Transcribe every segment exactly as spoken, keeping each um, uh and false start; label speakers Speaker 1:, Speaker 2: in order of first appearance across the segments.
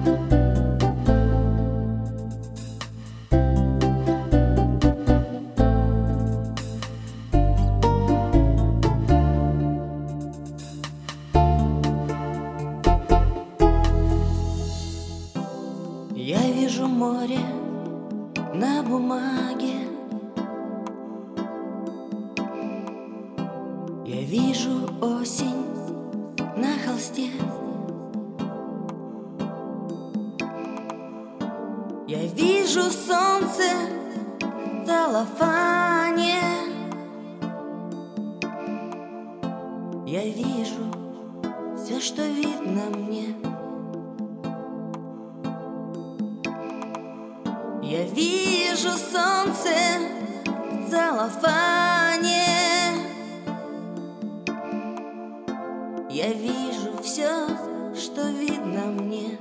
Speaker 1: Я вижу море на бумаге, я вижу осень на холсте, я вижу солнце в целлофане, я вижу все, что видно мне. Я вижу солнце в целлофане, я вижу все, что видно мне.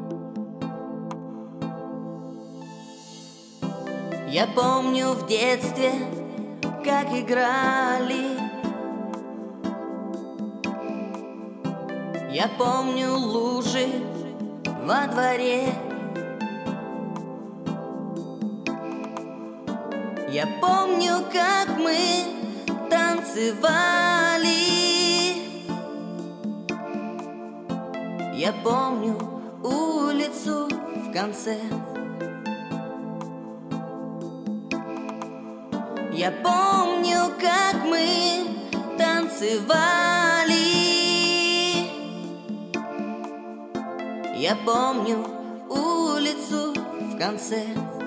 Speaker 1: Я помню в детстве, как играли, я помню лужи во дворе, я помню, как мы танцевали, я помню улицу в конце, я помню, как мы танцевали, я помню улицу в конце.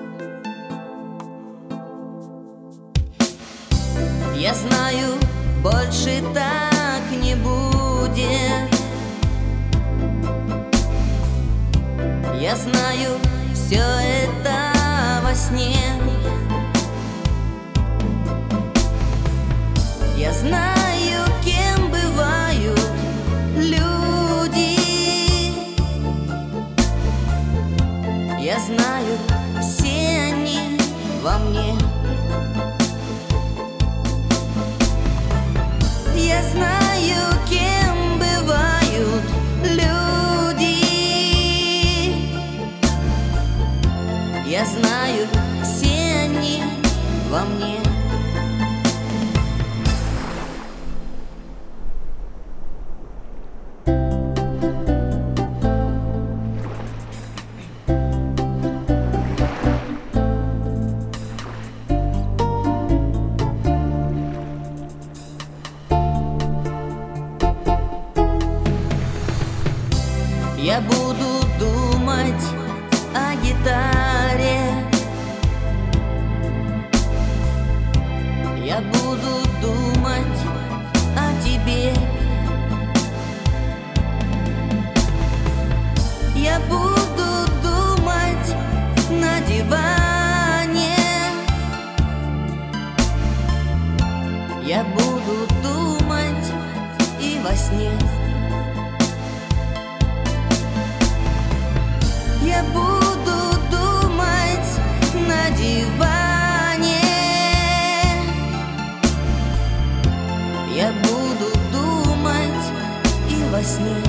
Speaker 1: Я знаю, больше так не будет. Я знаю, все это во сне. Я знаю, кем бывают люди. Я знаю, все они во мне. Я знаю, кем бывают люди. Я знаю, все они во мне. Я буду думать о гитаре, я буду думать о тебе, я буду думать на диване, я буду думать и во сне. Я буду думать на диване, я буду думать и во сне.